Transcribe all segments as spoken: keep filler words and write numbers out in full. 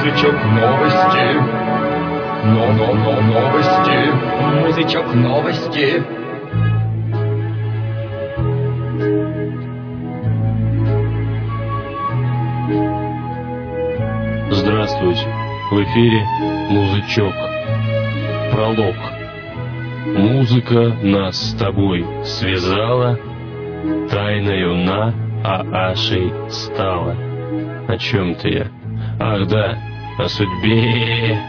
Музычок новости. Но-но-но новости. Музычок новости. Здравствуйте. В эфире Музычок. Пролог. Музыка нас с тобой связала, тайною на Аашей стала. О чем-то я? Ах да, о судьбе.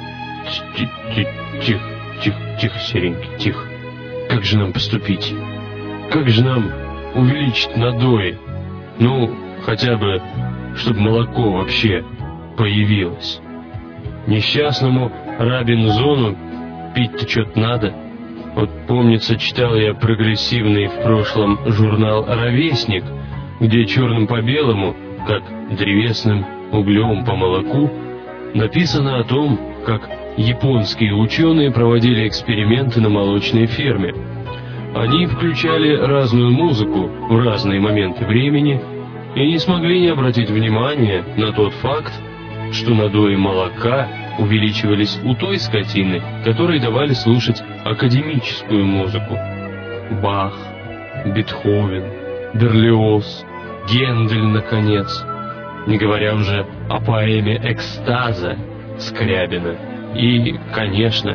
Тихо, тихо, тихо, серенький, тихо. Как же нам поступить? Как же нам увеличить надои? Ну, хотя бы, чтобы молоко вообще появилось. Несчастному Робинзону пить-то что-то надо. Вот, помнится, читал я прогрессивный в прошлом журнал «Ровесник», где черным по белому, как древесным углем по молоку, написано о том, как японские ученые проводили эксперименты на молочной ферме. Они включали разную музыку в разные моменты времени и не смогли не обратить внимания на тот факт, что надои молока увеличивались у той скотины, которой давали слушать академическую музыку. Бах, Бетховен, Берлиоз, Гендель, наконец. Не говоря уже о поэме «Экстаза» Скрябина. И, конечно,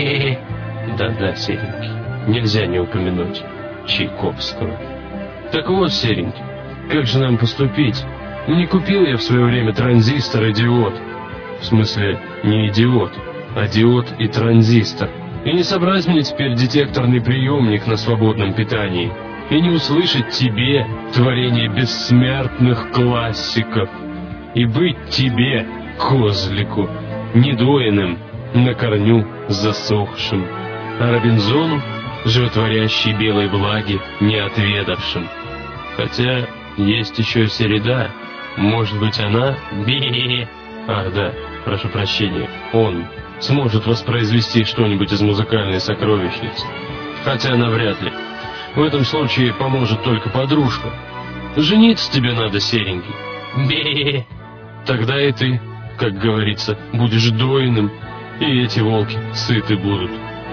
да-да, серенький, нельзя не упомянуть Чайковского. Так вот, серенький, как же нам поступить? Не купил я в свое время транзистор и диод. В смысле, не идиот, а диод и транзистор. И не собрать мне теперь детекторный приемник на свободном питании. И не услышать тебе творение бессмертных классиков. И быть тебе, козлику, недоенным, на корню засохшим. А Робинзону, животворящей белой влаги, не отведавшим. Хотя есть еще середа. Может быть, она... Би. Ах, да, прошу прощения. Он сможет воспроизвести что-нибудь из музыкальной сокровищницы. Хотя навряд ли. В этом случае поможет только подружка. Жениться тебе надо, серенький. Би. Тогда и ты, как говорится, будешь доиным, и эти волки сыты будут.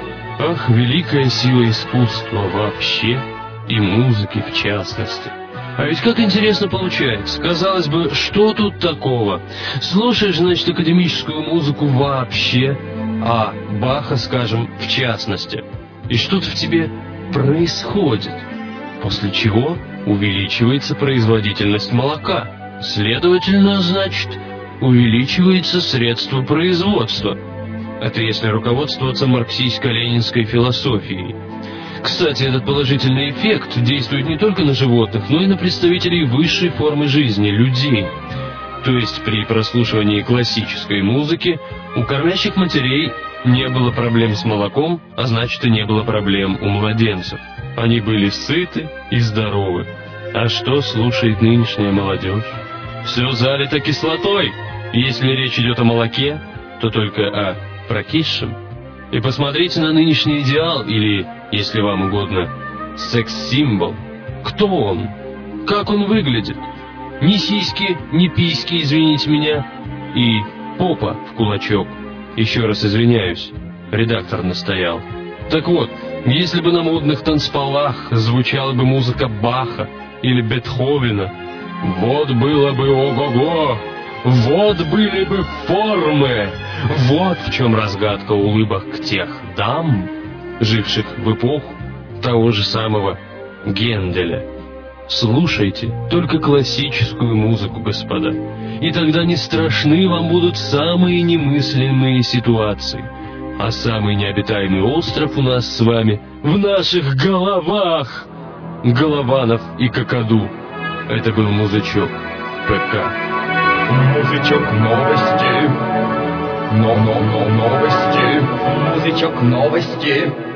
Ах, великая сила искусства вообще, и музыки в частности. А ведь как интересно получается. Казалось бы, что тут такого? Слушаешь, значит, академическую музыку вообще, а Баха, скажем, в частности. И что-то в тебе происходит. После чего увеличивается производительность молока. Следовательно, значит, увеличивается средство производства. Это если руководствоваться марксистско-ленинской философией. Кстати, этот положительный эффект действует не только на животных, но и на представителей высшей формы жизни, людей. То есть при прослушивании классической музыки у кормящих матерей не было проблем с молоком, а значит и не было проблем у младенцев. Они были сыты и здоровы. А что слушает нынешняя молодежь? Все залито кислотой. Если речь идет о молоке, то только о прокисшем. И посмотрите на нынешний идеал, или, если вам угодно, секс-символ. Кто он? Как он выглядит? Ни сиськи, ни письки, извините меня, и попа в кулачок. Еще раз извиняюсь, редактор настоял. Так вот, если бы на модных танцполах звучала бы музыка Баха или Бетховена, вот было бы ого-го! Вот были бы формы! Вот в чем разгадка улыбок тех дам, живших в эпоху того же самого Генделя. Слушайте только классическую музыку, господа, и тогда не страшны вам будут самые немыслимые ситуации. А самый необитаемый остров у нас с вами в наших головах. Голованов и Какаду. Это был Музычок ПК. Музычок новости. Но-но-но новости. Музычок новости.